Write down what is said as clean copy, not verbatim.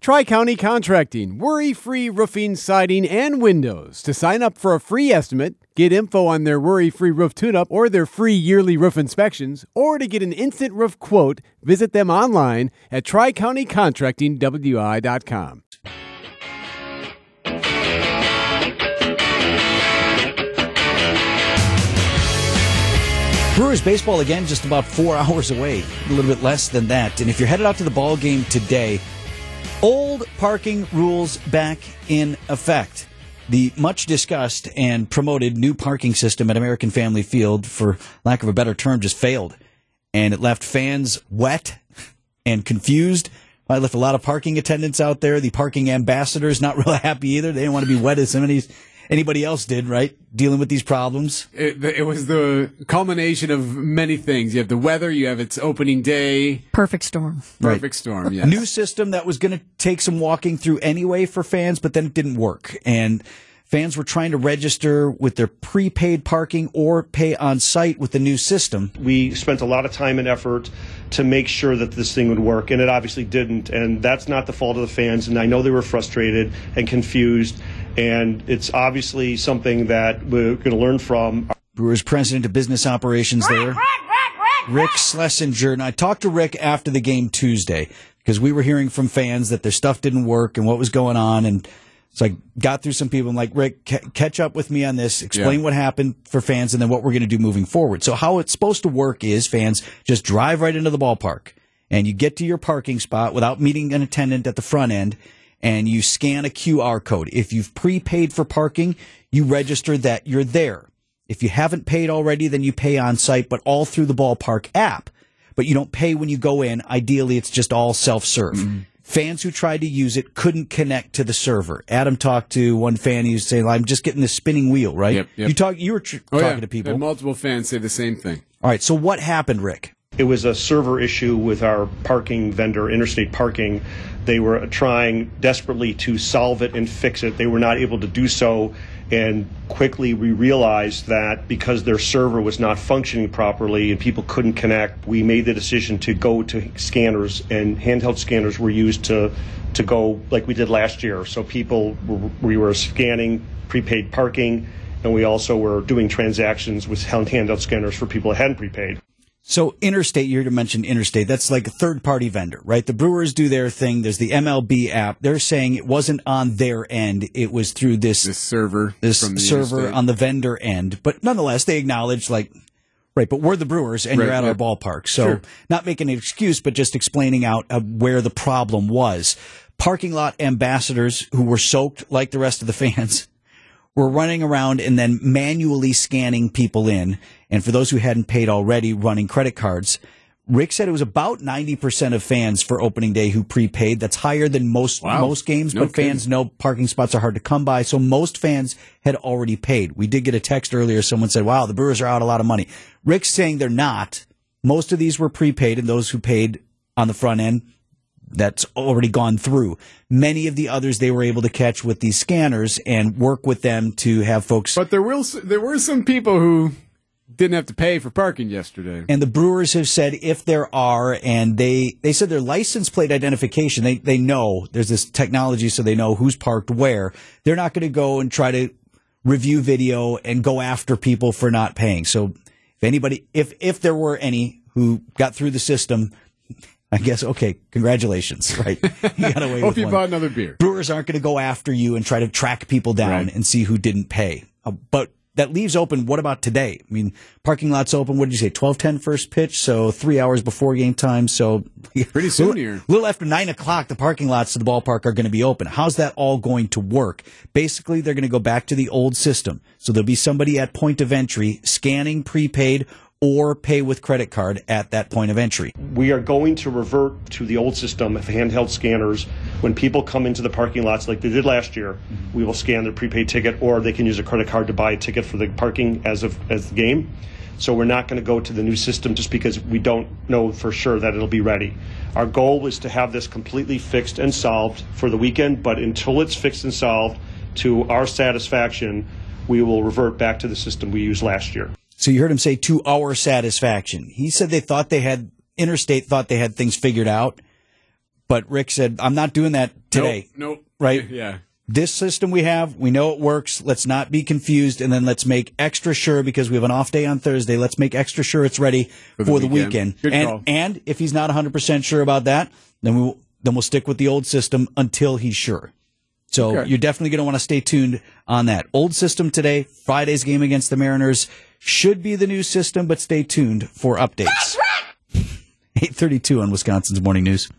Tri-County Contracting, worry-free roofing, siding, and windows. To sign up for a free estimate, get info on their worry-free roof tune-up or their free yearly roof inspections, or to get an instant roof quote, visit them online at tricountycontractingwi.com. Brewers baseball again, just about 4 hours away, a little bit less than that. And if you're headed out to the ball game today, old parking rules back in effect. The much discussed and promoted new parking system at American Family Field, for lack of a better term, just failed. And it left fans wet and confused. I left a lot of parking attendants out there. The parking ambassadors not real happy either. They didn't want to be wet as anybody else did, right? Dealing with these problems. It was the culmination of many things. You have the weather, you have its opening day. Perfect storm. Perfect storm, yes. New system that was going to take some walking through anyway for fans, but then it didn't work. And fans were trying to register with their prepaid parking or pay on site with the new system. We spent a lot of time and effort to make sure that this thing would work, and it obviously didn't. And that's not the fault of the fans, and I know they were frustrated and confused. And it's obviously something that we're going to learn from. Brewers President of Business Operations there, Rick Schlesinger. And I talked to Rick after the game Tuesday because we were hearing from fans that their stuff didn't work and what was going on. And so I got through some people. I'm like, Rick, catch up with me on this. Explain what happened for fans and then what we're going to do moving forward. So how it's supposed to work is fans just drive right into the ballpark and you get to your parking spot without meeting an attendant at the front end. And you scan a QR code. If you've prepaid for parking, you register that you're there. If you haven't paid already, then you pay on site, but all through the ballpark app. But you don't pay when you go in. Ideally, it's just all self-serve. Mm-hmm. Fans who tried to use it couldn't connect to the server. Adam talked to one fan. He was saying, I'm just getting this spinning wheel, right? Yep. You were talking to people. And multiple fans say the same thing. All right, so what happened, Rick? It was a server issue with our parking vendor, Interstate Parking. They were trying desperately to solve it and fix it. They were not able to do so, and quickly we realized that because their server was not functioning properly and people couldn't connect, we made the decision to go to scanners, and handheld scanners were used to go like we did last year. So we were scanning prepaid parking, and we also were doing transactions with handheld scanners for people that hadn't prepaid. So Interstate, you mentioned Interstate. That's like a third-party vendor, right? The Brewers do their thing. There's the MLB app. They're saying it wasn't on their end. It was through this server on the vendor end. But nonetheless, they acknowledge, right, but we're the Brewers, and you're at our ballpark. So not making an excuse, but just explaining out where the problem was. Parking lot ambassadors who were soaked like the rest of the fans were running around and then manually scanning people in. And for those who hadn't paid already, running credit cards. Rick said it was about 90% of fans for opening day who prepaid. That's higher than most games, but fans know parking spots are hard to come by. So most fans had already paid. We did get a text earlier. Someone said, wow, the Brewers are out a lot of money. Rick's saying they're not. Most of these were prepaid, and those who paid on the front end, that's already gone through. Many of the others they were able to catch with these scanners and work with them to have folks. But there were some people who didn't have to pay for parking yesterday. And the Brewers have said if there are, and they said their license plate identification, they know there's this technology so they know who's parked where. They're not going to go and try to review video and go after people for not paying. So if there were any who got through the system, I guess, okay, congratulations, right? You got away Hope with you one. bought another beer. Brewers aren't going to go after you and try to track people down and see who didn't pay. But that leaves open, what about today? I mean, parking lot's open, what did you say, 12:10 first pitch, so 3 hours before game time. So pretty soon here. A little after 9 o'clock, the parking lots to the ballpark are going to be open. How's that all going to work? Basically, they're going to go back to the old system. So there'll be somebody at point of entry scanning prepaid or pay with credit card at that point of entry. We are going to revert to the old system of handheld scanners. When people come into the parking lots like they did last year, we will scan their prepaid ticket, or they can use a credit card to buy a ticket for the parking as the game. So we're not going to go to the new system just because we don't know for sure that it'll be ready. Our goal was to have this completely fixed and solved for the weekend, but until it's fixed and solved to our satisfaction, we will revert back to the system we used last year. So you heard him say to our satisfaction. He said Interstate thought they had things figured out. But Rick said, I'm not doing that today. Nope. Right? Yeah. This system we have, we know it works. Let's not be confused, and then let's make extra sure, because we have an off day on Thursday, let's make extra sure it's ready for the weekend. Good call. And if he's not 100% sure about that, then we'll stick with the old system until he's sure. So You're definitely going to want to stay tuned on that. Old system today, Friday's game against the Mariners should be the new system, but stay tuned for updates. 8:32 on Wisconsin's Morning News.